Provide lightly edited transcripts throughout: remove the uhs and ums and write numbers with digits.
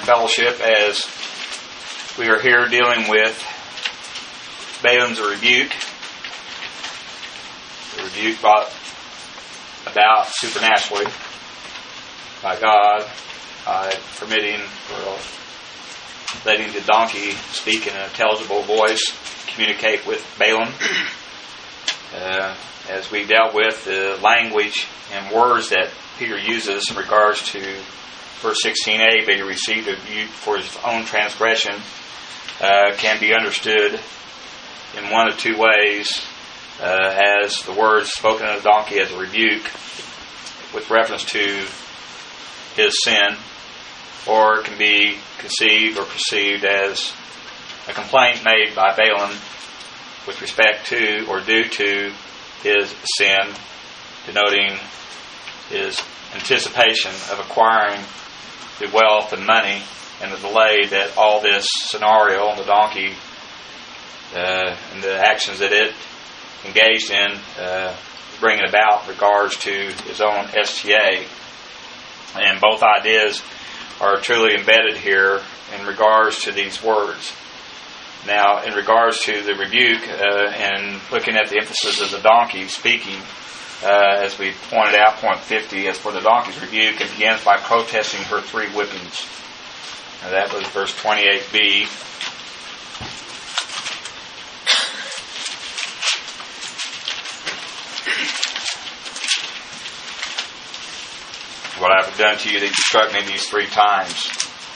fellowship as we are here dealing with Balaam's rebuke. The rebuke brought about supernaturally by God, by permitting or letting the donkey speak in an intelligible voice, communicate with Balaam. As we dealt with the language and words that Peter uses in regards to verse 16a, but he received a rebuke for his own transgression, can be understood in one of two ways, as the words spoken of the donkey as a rebuke with reference to his sin, or it can be conceived or perceived as a complaint made by Balaam with respect to or due to his sin, denoting his anticipation of acquiring the wealth and money and the delay that all this scenario on the donkey and the actions that it engaged in bringing about in regards to his own STA. And both ideas are truly embedded here in regards to these words. Now, in regards to the rebuke and looking at the emphasis of the donkey speaking, as we pointed out, point 50, as for the donkey's rebuke, it begins by protesting her 3 whippings. Now, that was verse 28b. What I have done to you that you struck me these 3 times.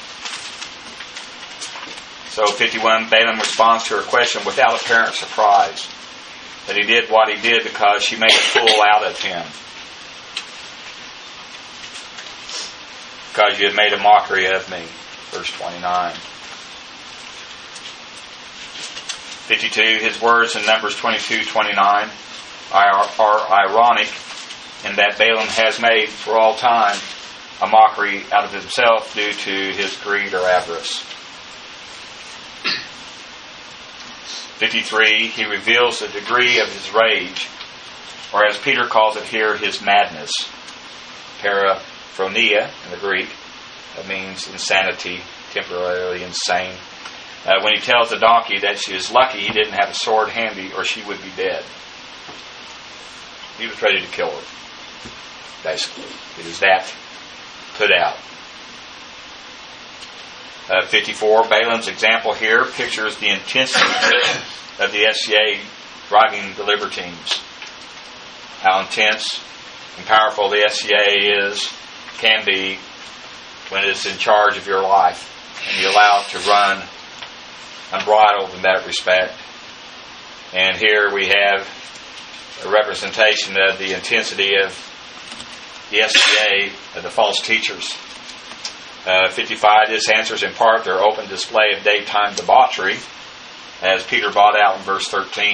So 51, Balaam responds to her question without apparent surprise, that he did what he did because she made a fool out of him. Because you had made a mockery of me. Verse 29. 52, his words in Numbers 22:29 are ironic in that Balaam has made for all time a mockery out of himself due to his greed or avarice. 53, he reveals the degree of his rage, or as Peter calls it here, his madness. Paraphronia in the Greek. That means insanity, temporarily insane. When he tells the donkey that she is lucky he didn't have a sword handy or she would be dead. He was ready to kill her, basically. It is that put out. 54, Balaam's example here pictures the intensity of the SCA driving the libertines. How intense and powerful the SCA can be when it's in charge of your life and you allow it to run unbridled in that respect. And here we have a representation of the intensity of the SCA, of the false teachers. 55, this answers in part their open display of daytime debauchery, as Peter brought out in verse 13.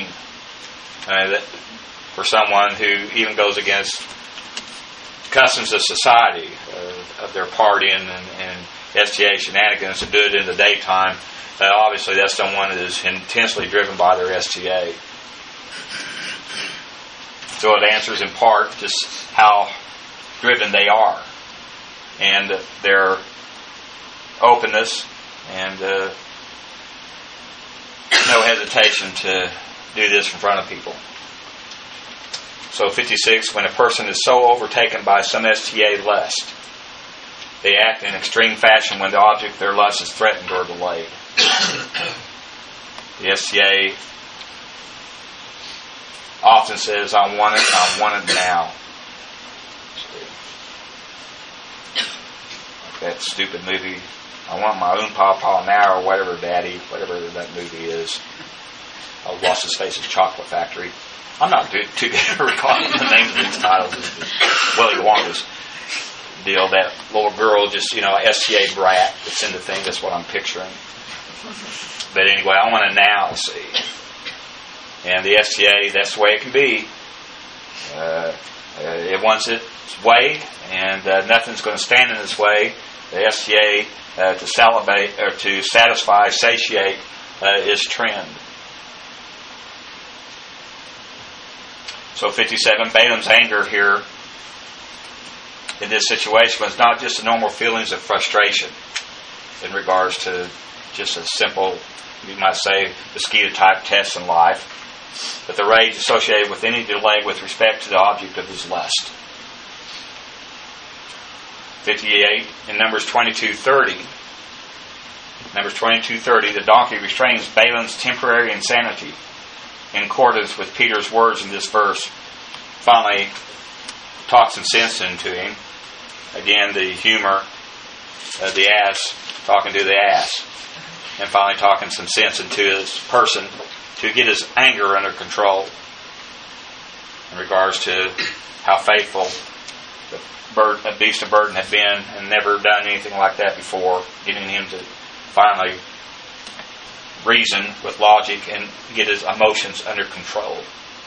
For someone who even goes against customs of society, of their partying and STA shenanigans, to do it in the daytime, obviously that's someone that is intensely driven by their STA. So it answers in part just how driven they are and their openness and no hesitation to do this in front of people. So 56, when a person is so overtaken by some STA lust, they act in extreme fashion when the object of their lust is threatened or delayed. The STA often says, I want it now. Like that stupid movie, I want my own pawpaw now, or whatever whatever that movie is. I lost his face at Chocolate Factory. I'm not too good at recalling the names of these titles. Willy Wonka's deal. That little girl, just, STA brat that's in the thing. That's what I'm picturing. But anyway, I want to now see. And the STA, that's the way it can be. It wants its way, and nothing's going to stand in its way. The STA to salivate or to satisfy, satiate its trend. So 57, Balaam's anger here in this situation was not just the normal feelings of frustration in regards to just a simple, you might say, mosquito-type test in life. But the rage associated with any delay with respect to the object of his lust. 58, in Numbers 22:30. Numbers 22:30, the donkey restrains Balaam's temporary insanity in accordance with Peter's words in this verse. Finally, talks some sense into him. Again, the humor of the ass talking to the ass. And finally talking some sense into his person to get his anger under control in regards to how faithful the beast of burden had been and never done anything like that before, getting him to finally reason with logic and get his emotions under control.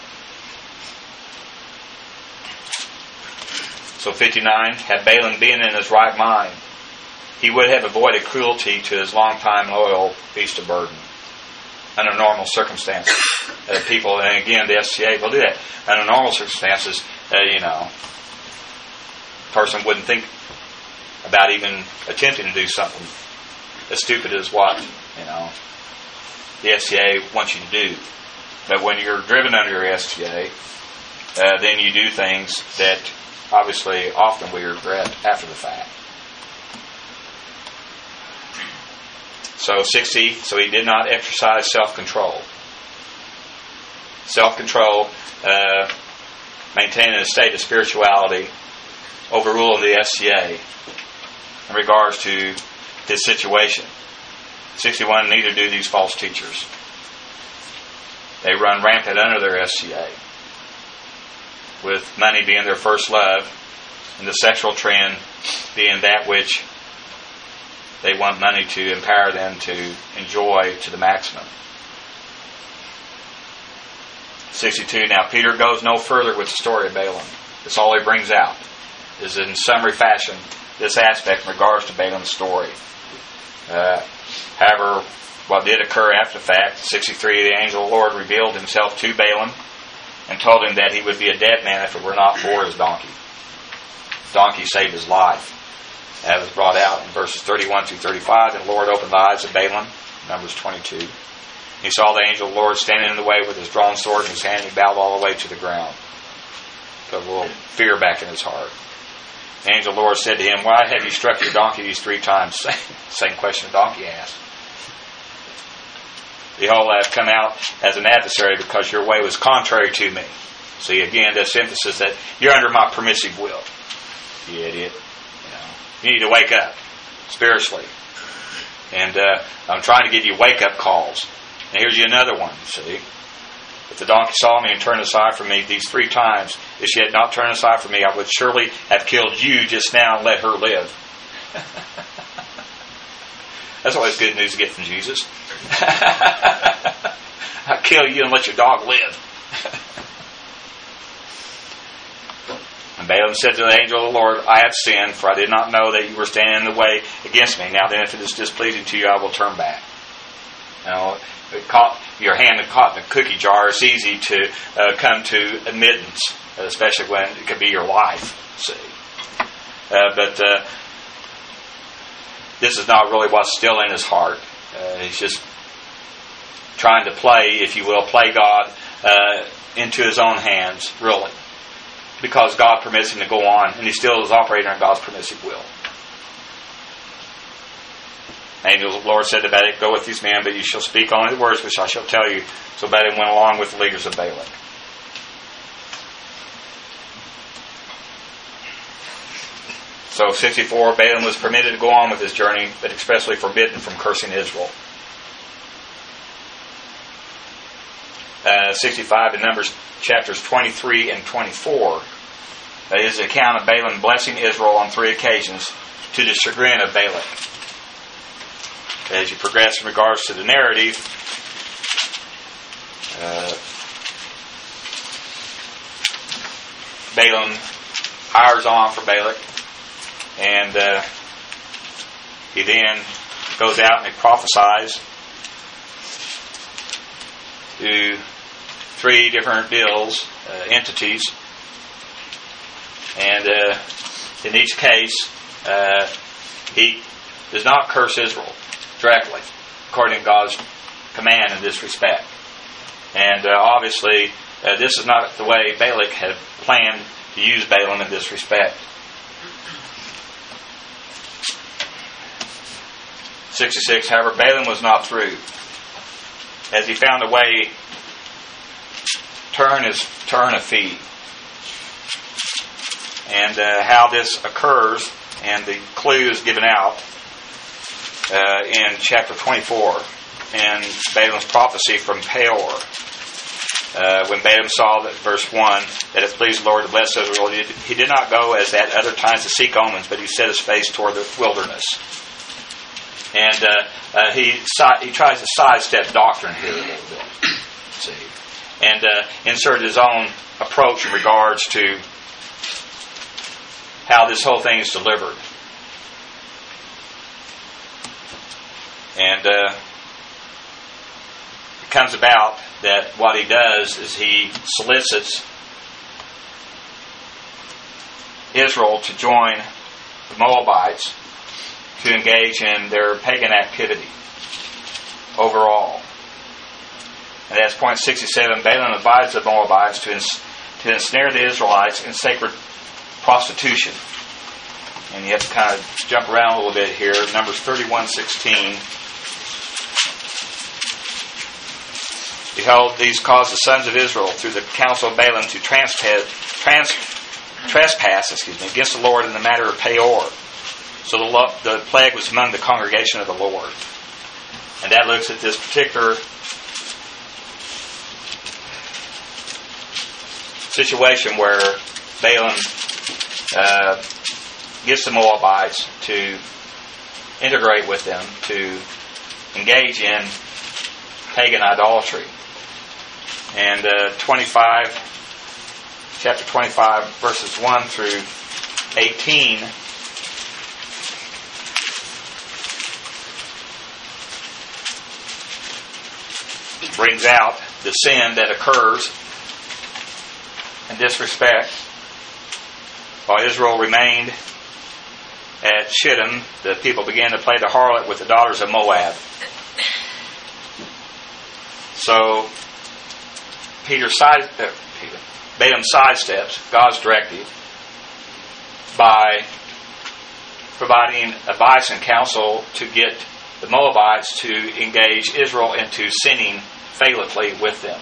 So 59, had Balaam been in his right mind, he would have avoided cruelty to his long-time loyal beast of burden. Under normal circumstances, people, and again, the SCA will do that. Under normal circumstances, a person wouldn't think about even attempting to do something as stupid as what, the SCA wants you to do. But when you're driven under your SCA, then you do things that obviously often we regret after the fact. So 60, so he did not exercise self-control. Self-control, maintaining a state of spirituality, overruling the SCA in regards to his situation. 61, neither do these false teachers. They run rampant under their SCA, with money being their first love, and the sexual trend being that which they want money to empower them to enjoy to the maximum. 62. Now Peter goes no further with the story of Balaam. That's all he brings out, is in summary fashion this aspect in regards to Balaam's story. However, what did occur after the fact, 63, the angel of the Lord revealed himself to Balaam and told him that he would be a dead man if it were not for his donkey. The donkey saved his life. That was brought out in verses 31 through 35. And the Lord opened the eyes of Balaam, Numbers 22. He saw the angel of the Lord standing in the way with his drawn sword in his hand, and he bowed all the way to the ground. Put a little fear back in his heart. The angel of the Lord said to him, "Why have you struck your donkey these 3 times?" Same question the donkey asked. "Behold, I have come out as an adversary because your way was contrary to me." See, again, this emphasis that you're under my permissive will. You idiot. You need to wake up spiritually. And I'm trying to give you wake-up calls. And here's you another one, see. If the donkey saw me and turned aside from me these 3 times, if she had not turned aside from me, I would surely have killed you just now and let her live. That's always good news to get from Jesus. I'll kill you and let your dog live. And Balaam said to the angel of the Lord, "I have sinned, for I did not know that you were standing in the way against me. Now then, if it is displeasing to you, I will turn back." Your hand caught in a cookie jar, it's easy to come to admittance, especially when it could be your life. See, but this is not really what's still in his heart. He's just trying to play, if you will, play God into his own hands, really. Because God permits him to go on, and he still is operating on God's permissive will. Angel of the Lord said to Balaam, "Go with these men, but you shall speak only the words which I shall tell you." So Balaam went along with the leaders of Balak. So 64, Balaam was permitted to go on with his journey, but expressly forbidden from cursing Israel. 65 in Numbers chapters 23 and 24. That is the account of Balaam blessing Israel on 3 occasions to the chagrin of Balak. As you progress in regards to the narrative, Balaam hires on for Balak, and he then goes out and he prophesies to 3 different deals, entities, and in each case he does not curse Israel directly, according to God's command in this respect. And obviously, this is not the way Balak had planned to use Balaam in this respect. 66, however, Balaam was not through, as he found a way turn a fee. And how this occurs, and the clue is given out in chapter 24 in Balaam's prophecy from Peor. When Balaam saw that, verse 1, that it pleased the Lord to bless Israel, he did not go as at other times to seek omens, but he set his face toward the wilderness. And he tries to sidestep doctrine here a little bit. See, and insert his own approach in regards to how this whole thing is delivered. And it comes about that what he does is he solicits Israel to join the Moabites to engage in their pagan activity overall. And that's point 67. Balaam advised the Moabites to ensnare the Israelites in sacred prostitution. And you have to kind of jump around a little bit here. Numbers 31:16. Behold, these caused the sons of Israel through the counsel of Balaam to trespass against the Lord in the matter of Peor. So the plague was among the congregation of the Lord. And that looks at this particular situation where Balaam gets the Moabites to integrate with them, to engage in pagan idolatry. And chapter 25, verses 1 through 18, brings out the sin that occurs in this respect. While Israel remained at Shittim, the people began to play the harlot with the daughters of Moab. So Balaam sidesteps God's directive by providing advice and counsel to get the Moabites to engage Israel into sinning phalically with them.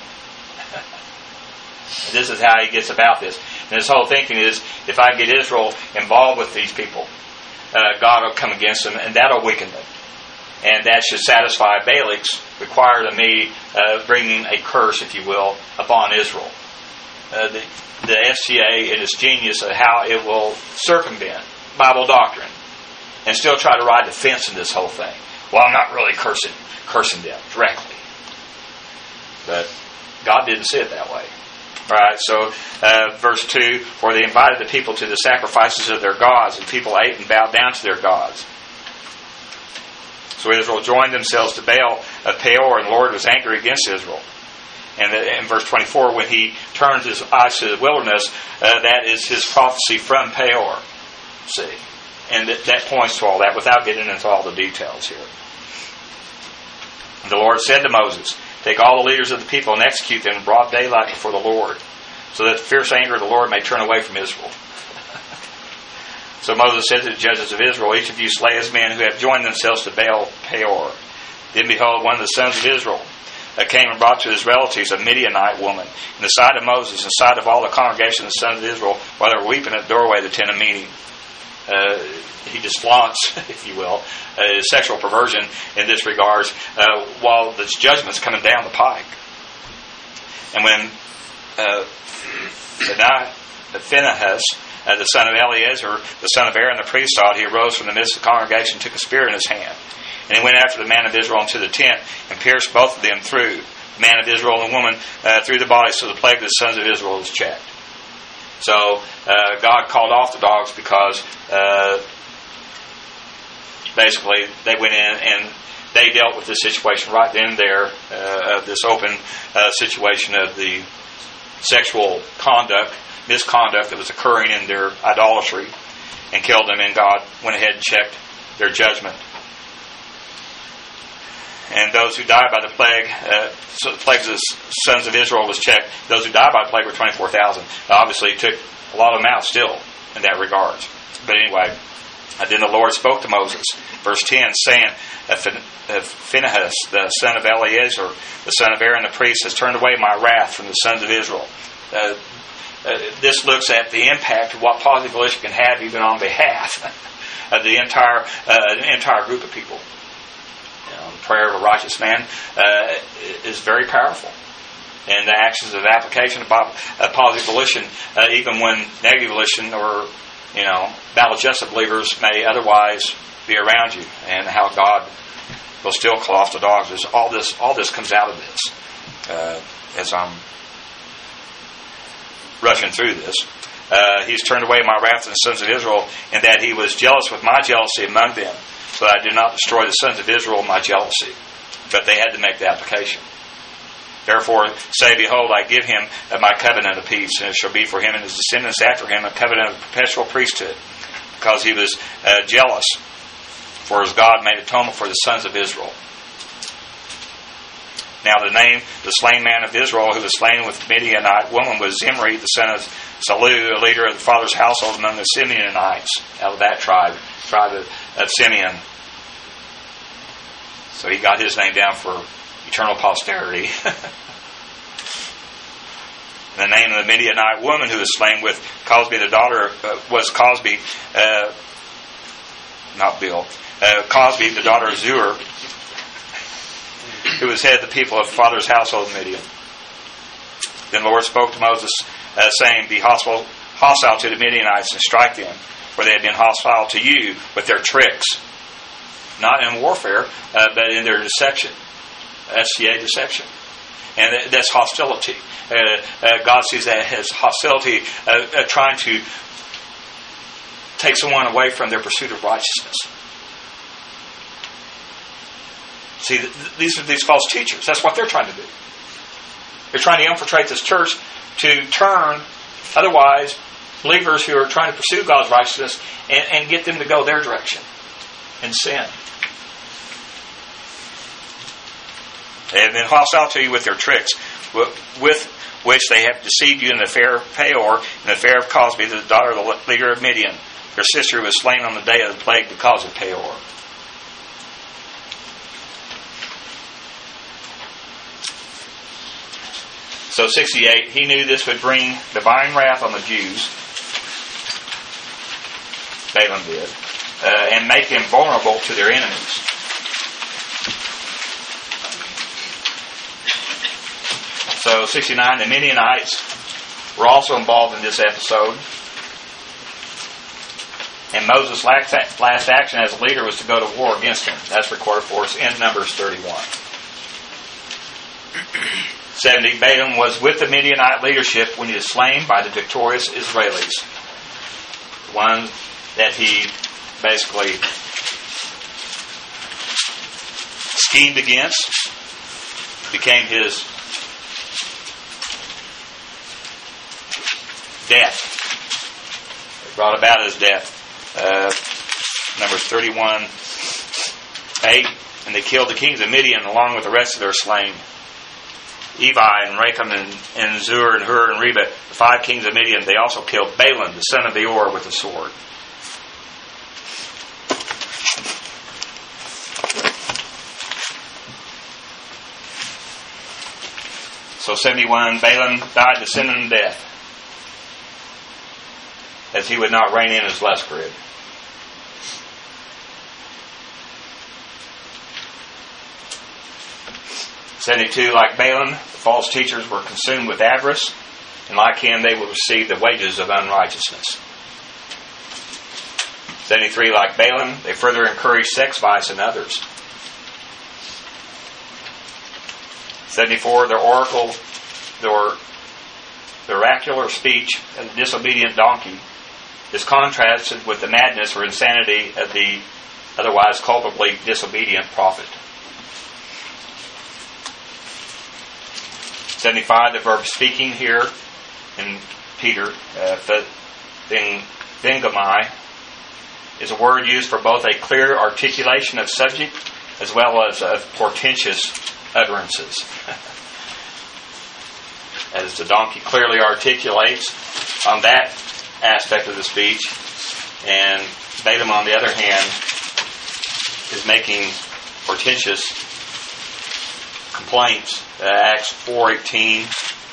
This is how he gets about this. And his whole thinking is, if I get Israel involved with these people, God will come against them, and that'll weaken them. And that should satisfy Balak's required of me bringing a curse, if you will, upon Israel. The STA in its genius of how it will circumvent Bible doctrine and still try to ride the fence in this whole thing. Well, I'm not really cursing them directly. But God didn't see it that way. Right, so verse 2, for they invited the people to the sacrifices of their gods, and people ate and bowed down to their gods. So Israel joined themselves to Baal of Peor, and the Lord was angry against Israel. And in verse 24, when he turns his eyes to the wilderness, that is his prophecy from Peor. See? And that points to all that without getting into all the details here. And the Lord said to Moses, take all the leaders of the people and execute them in broad daylight before the Lord, so that the fierce anger of the Lord may turn away from Israel. So Moses said to the judges of Israel, each of you slay his men who have joined themselves to Baal Peor. Then behold, one of the sons of Israel came and brought to his relatives a Midianite woman, in the sight of Moses, in the sight of all the congregation of the sons of Israel, while they were weeping at the doorway of the tent of meeting. He just flaunts, if you will, sexual perversion in this regards, while this judgment's coming down the pike. And when Phinehas, the son of Eleazar, the son of Aaron the priest, saw it, he arose from the midst of the congregation and took a spear in his hand. And he went after the man of Israel into the tent and pierced both of them through, the man of Israel and the woman, through the body, so the plague of the sons of Israel was checked. So God called off the dogs because basically they went in and they dealt with this situation right then and there, of this open situation of the sexual misconduct that was occurring in their idolatry, and killed them, and God went ahead and checked their judgment And those who died by the plague, so the plagues of the sons of Israel was checked. Those who died by the plague were 24,000. Obviously, it took a lot of them out still in that regard. But anyway, then the Lord spoke to Moses, verse 10, saying, Phinehas, the son of Eleazar, the son of Aaron the priest, has turned away my wrath from the sons of Israel. This looks at the impact of what positive volition can have even on behalf of the entire group of people. The prayer of a righteous man is very powerful. And the actions of application of positive volition, even when negative volition or maladjusted believers may otherwise be around you, and how God will still call off the dogs. All this comes out of this. As I'm rushing through this, He's turned away my wrath from the sons of Israel, in that He was jealous with my jealousy among them. But I did not destroy the sons of Israel in my jealousy. But they had to make the application. Therefore say, behold, I give him my covenant of peace, and it shall be for him and his descendants after him a covenant of perpetual priesthood, because he was jealous, for his God made atonement for the sons of Israel. Now the slain man of Israel, who was slain with the Midianite woman, was Zimri, the son of Salu, a leader of the father's household among the Simeonites, out of that tribe of Simeon. So he got his name down for eternal posterity. The name of the Midianite woman who was slain with Cosbi, the daughter, was Cosbi, not Bill, Cosbi, the daughter of Zur, who was head of the people of father's household in Midian. Then the Lord spoke to Moses, saying, be hostile to the Midianites and strike them, for they have been hostile to you with their tricks. Not in warfare, but in their deception. SCA deception. And that's hostility. God sees that as hostility, trying to take someone away from their pursuit of righteousness. See, these are these false teachers. That's what they're trying to do. They're trying to infiltrate this church to turn otherwise believers who are trying to pursue God's righteousness and get them to go their direction and sin. They have been hostile to you with their tricks, with which they have deceived you in the affair of Peor, in the affair of Cosbi, the daughter of the leader of Midian. Their sister was slain on the day of the plague because of Peor. So 68, he knew this would bring divine wrath on the Jews, Balaam did, and make them vulnerable to their enemies. So 69, the Midianites were also involved in this episode. And Moses' last action as a leader was to go to war against them. That's recorded for us in Numbers 31. 70, Balaam was with the Midianite leadership when he was slain by the victorious Israelis. The one that he basically schemed against became his death. It brought about his death. Numbers 31, 8. And they killed the kings of Midian along with the rest of their slain. Evi and Recham and Zur and Hur and Reba, the 5 kings of Midian. They also killed Balaam, the son of Beor, with a sword. So 71, Balaam died the sin and death, as he would not reign in his less grid. (72) Like Balaam, the false teachers were consumed with avarice, and like him they will receive the wages of unrighteousness. 73, like Balaam, they further encourage sex vice in others. 74, their oracular speech of the disobedient donkey is contrasted with the madness or insanity of the otherwise culpably disobedient prophet. 75, the verb speaking here in Peter, Vengamai, is a word used for both a clear articulation of subject as well as portentous utterances. As the donkey clearly articulates on that aspect of the speech, and Balaam, on the other hand, is making portentous complaints. Acts 4:18.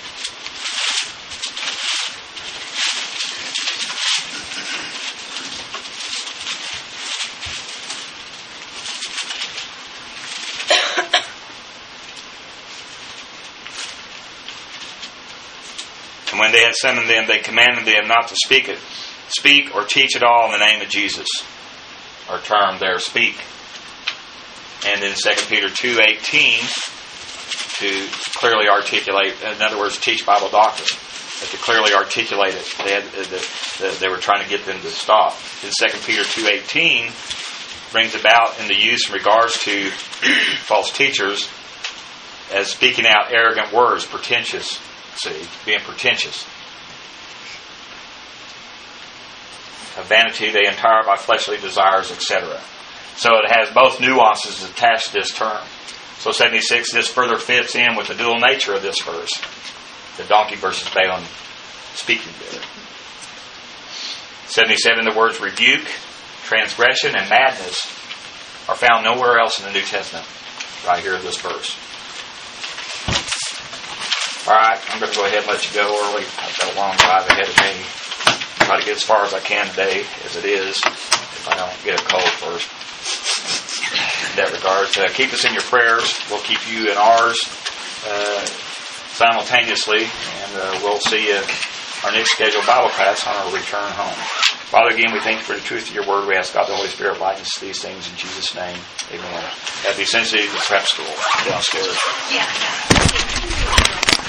And when they had summoned them, they commanded them not to speak or teach at all in the name of Jesus. Or term there, speak. And in 2 Peter 2:18, to clearly articulate, in other words, teach Bible doctrine, but to clearly articulate it, they were trying to get them to stop. In 2 Peter 2:18 brings about in the use in regards to false teachers as speaking out arrogant words, pretentious. See, being pretentious. Of vanity they entire by fleshly desires, etc. So it has both nuances attached to this term. So 76, this further fits in with the dual nature of this verse. The donkey versus Balaam speaking together. 77, the words rebuke, transgression, and madness are found nowhere else in the New Testament. Right here in this verse. Alright, I'm going to go ahead and let you go early. I've got a long drive ahead of me. Try to get as far as I can today, as it is, if I don't get a cold first. In that regard, keep us in your prayers. We'll keep you in ours simultaneously, and we'll see you our next scheduled Bible class on our return home. Father, again, we thank you for the truth of your word. We ask God the Holy Spirit lighten us these things in Jesus' name. Amen. Have you sensitive to prep school downstairs? Yeah.